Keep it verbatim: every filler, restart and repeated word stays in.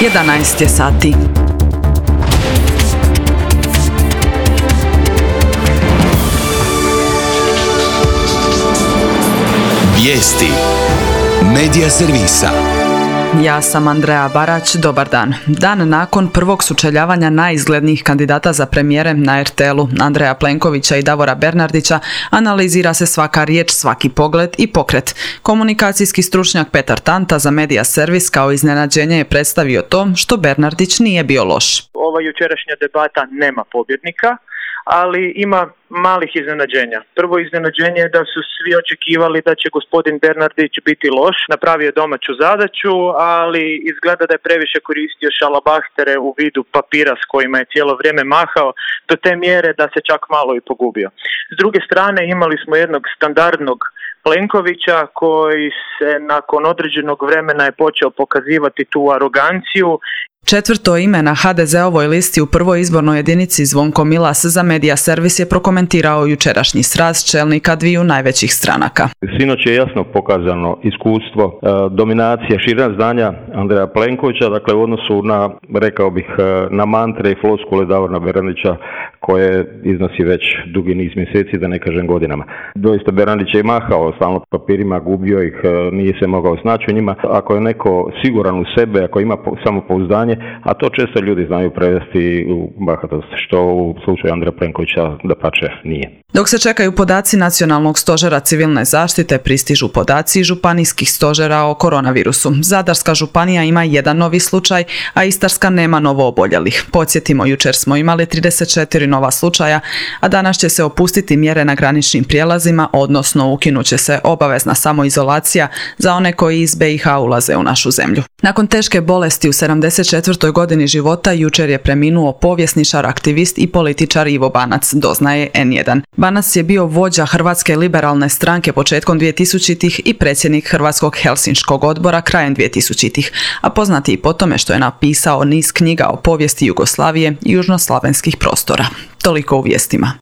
jedanaest je sati. Vijesti Medija servisa. Ja sam Andreja Barać, dobar dan. Dan nakon prvog sučeljavanja najizglednijih kandidata za premijere na er te el-u, Andreja Plenkovića i Davora Bernardića, analizira se svaka riječ, svaki pogled i pokret. Komunikacijski stručnjak Petar Tanta za Medija servis kao iznenađenje je predstavio to što Bernardić nije bio loš. Ova jučerašnja debata nema pobjednika, ali ima malih iznenađenja. Prvo iznenađenje je da su svi očekivali da će gospodin Bernardić biti loš, napravio je domaću zadaću, ali izgleda da je previše koristio šalabahtere u vidu papira s kojima je cijelo vrijeme mahao, do te mjere da se čak malo i pogubio. S druge strane imali smo jednog standardnog Plenkovića koji se nakon određenog vremena je počeo pokazivati tu aroganciju. Četvrto ime na ha de zeovoj listi u prvoj izbornoj jedinici Zvonko Milas za Medija servis je prokomentirao jučerašnji sraz čelnika dviju najvećih stranaka. Sinoć je jasno pokazano iskustvo, dominacija, širina znanja Andreja Plenkovića, dakle u odnosu na, rekao bih, na mantre i floskule Davora Bernardića koje iznosi već dugi niz mjeseci, da ne kažem godinama. Doista Bernardić je mahao stalno papirima, gubio ih, nije se mogao snaći u njima. Ako je neko siguran u sebe, ako ima samopouzdanje, a to često ljudi znaju prevesti u bahatost, što u slučaju Andreja Plenkovića dapače nije. Dok se čekaju podaci Nacionalnog stožera civilne zaštite, pristižu podaci županijskih stožera o koronavirusu. Zadarska županija ima jedan novi slučaj, a Istarska nema novo oboljelih. Podsjetimo, jučer smo imali trideset četiri nova slučaja, a danas će se opustiti mjere na graničnim prijelazima, odnosno ukinut će se obavezna samoizolacija za one koji iz be i ha ulaze u našu zemlju. Nakon teške bolesti u sedamdeset četvrtoj godini života, jučer je preminuo povjesničar, aktivist i političar Ivo Banac, doznaje en jedan. Banac je bio vođa Hrvatske liberalne stranke početkom dvjetisućitih i predsjednik Hrvatskog helsinškog odbora krajem dvjetisućitih, a poznati i po tome što je napisao niz knjiga o povijesti Jugoslavije i južnoslavenskih prostora. Toliko u vijestima.